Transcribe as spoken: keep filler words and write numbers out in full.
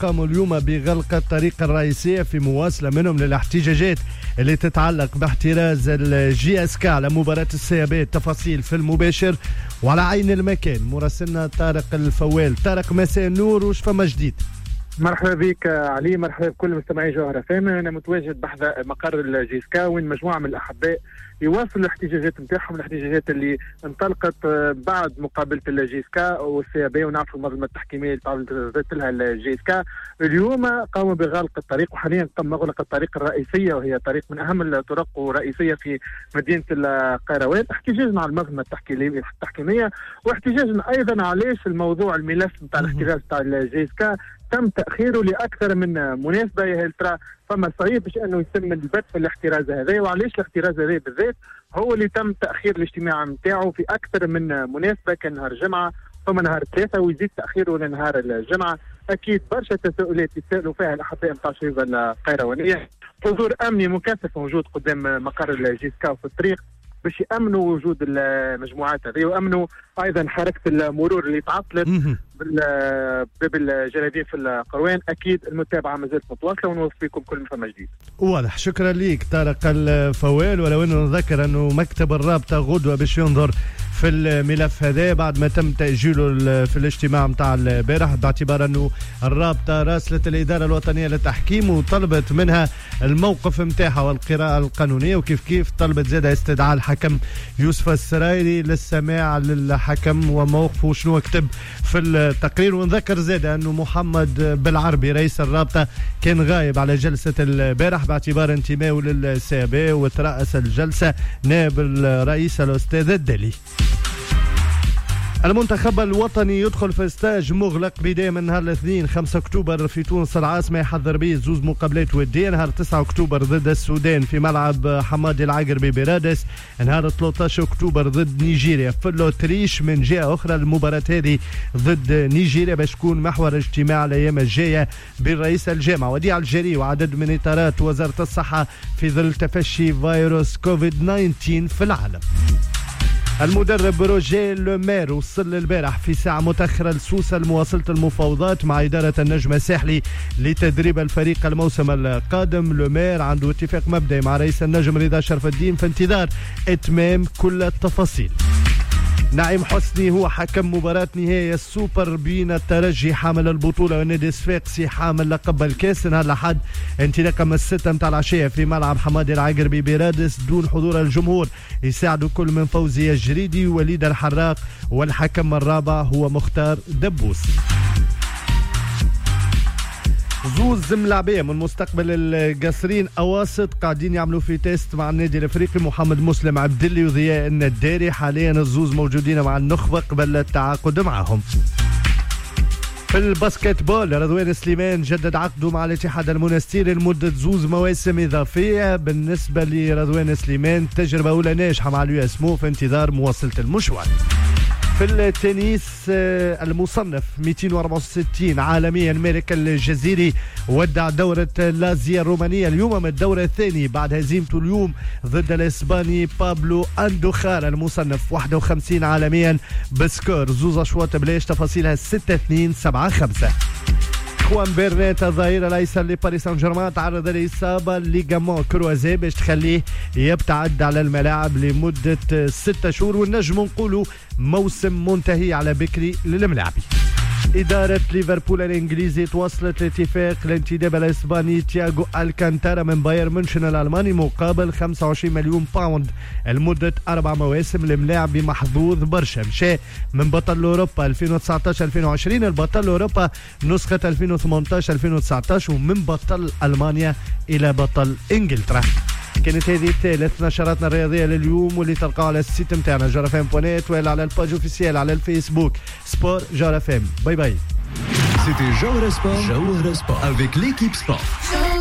قاموا اليوم بغلق الطريق الرئيسية في مواصلة منهم للاحتجاجات اللي تتعلق باحتراز الجي اس كا على مباراة السيابات. تفاصيل في المباشر وعلى عين المكان مراسلنا طارق الفوال. طارق مساء النور، وش فما جديد؟ مرحبا بك علي، مرحبا بكل مستمعي جوهرة فام. انا متواجد بحذا مقر الجيسكا وين مجموعه من الاحباء يواصلوا الاحتجاجات نتاعهم، الاحتجاجات اللي انطلقت بعد مقابله الجيسكا والسيابي، ونعرفوا المنظمه التحكيميه اللي تعرضت لها الجيسكا. اليوم قاموا بغلق الطريق، وحاليا تم مغلق الطريق الرئيسيه وهي طريق من اهم الطرق الرئيسيه في مدينه القيروان، احتجاجا على المنظمه التحكيميه واحتجاجا ايضا علاش الموضوع الملف نتاع الاحتجاج نتاع الجيسكا تم تاخيره لاكثر من مناسبه. يا هل ترى فما صعيب باش انه يتم البت في الاحتراز هذا، وعلاش الاحتراز هذا بالذات هو اللي تم تاخير الاجتماع نتاعو في اكثر من مناسبه، كان نهار جمعه ثم نهار ثلاثه ويزيد تاخيره لنهار الجمعه. اكيد برشا تساؤلات يتسالوا فيها الاحباء نتاع الشرطه القيروانيه. حضور امني مكثف موجود قدام مقر الجيسكا في الطريق باش يامنوا وجود المجموعات هذه، وامنوا ايضا حركه المرور اللي تعطلت باب الجلادين في القروان. اكيد المتابعه ما زالت متواصله ونوصيكم كل ما فما جديد. واضح، شكرا ليك طارق الفوال. ولو انه نذكر انه مكتب الرابطه غدوه باش ينظر في الملف هذا بعد ما تم تاجيله في الاجتماع نتاع البارح، باعتبار انه الرابطه راسلت الاداره الوطنيه للتحكيم وطلبت منها الموقف نتاعها والقراءه القانونيه، وكيف كيف طلبت زاده استدعاء الحكم يوسف السرايري للسماع للحكم وموقفه شنو كتب في التقرير. ونذكر زاده انه محمد بالعربي رئيس الرابطه كان غايب على جلسه البارح باعتبار انتمائه للسيابي، وترأس الجلسه نائب الرئيس الاستاذ الدلي. المنتخب الوطني يدخل في ستاج مغلق بداية من نهار الاثنين خمسة أكتوبر في تونس العاصمة، يحضر به زوز مقابلات ودية. نهار تسعة أكتوبر ضد السودان في ملعب حمادي العقربي برادس. نهار ثلاثة عشر أكتوبر ضد نيجيريا في الأوتريش. من جهة أخرى المباراة هذه ضد نيجيريا باش تكون محور اجتماع الأيام الجاية بين رئيس الجامعة وديع الجري وعدد من إطارات وزارة الصحة في ظل تفشي فيروس كوفيد تسعة عشر في العالم. المدرب روجيه لومير وصل البارح في ساعة متأخرة لسوسة لمواصلة المفاوضات مع إدارة النجم الساحلي لتدريب الفريق الموسم القادم. لومير عنده اتفاق مبدئي مع رئيس النجم رضا شرف الدين في انتظار إتمام كل التفاصيل. نعيم حسني هو حكم مباراة نهائي السوبر بين الترجي حامل البطولة والنادي الصفاقسي حامل لقب الكاس نهار الأحد انطلاقا من الستة متاع العشية في ملعب حمادي العقربي برادس دون حضور الجمهور. يساعدوا كل من فوزي الجريدي ووليد الحراق، والحكم الرابع هو مختار دبوس. زوز ملاعبية من مستقبل القصرين أواسط قاعدين يعملوا في تيست مع النادي الأفريقي. محمد مسلم عبدلي وضياء النداري حاليا الزوز موجودين مع النخبة قبل التعاقد معهم. في الباسكت بول رضوان سليمان جدد عقده مع الاتحاد المنستيري لمدة زوز مواسم إضافية. بالنسبة لرضوان سليمان تجربة أولى ناجحة مع اليو اس مو في انتظار مواصلة المشوار. في التنس المصنف مئتين وأربعة وستين عالميا مالك الجزيري ودع دورة لازيا الرومانية اليوم من الدورة الثاني بعد هزيمته اليوم ضد الإسباني بابلو أندوخار المصنف واحد وخمسين عالميا بسكور زوز أشواط بلاش. تفاصيلها ستة اثنين سبعة خمسة. خوان بيرنيت الظهير الايسر لباريس سان جيرمان تعرض لاصابه ليغامون كروازي باش تخليه يبتعد على الملاعب لمده ستة شهور، والنجم نقولوا موسم منتهي على بكري للملاعبي. إدارة ليفربول الإنجليزي توصلت لاتفاق لانتداب الإسباني تياغو الكانتارا من بايرن مونشن الألماني مقابل خمسة وعشرين مليون باوند لمدة أربع مواسم. الملاعب محظوظ برشا، مشى من بطل أوروبا ألفين وتسعطاش ألفين وعشرين البطل أوروبا نسخة ألفين وثمانطاش ألفين وتسعطاش، ومن بطل ألمانيا إلى بطل إنجلترا. كانت هذه ثالث نشراتنا الرياضية لليوم واللي تلقاها على السيت متاعنا جوهر اف ام دوت نت ولا على الباج اوفيسيال على الفيسبوك سبور جوهر اف ام. باي باي. C'était Jawhara Sport, Jawhara Sport avec l'équipe sport.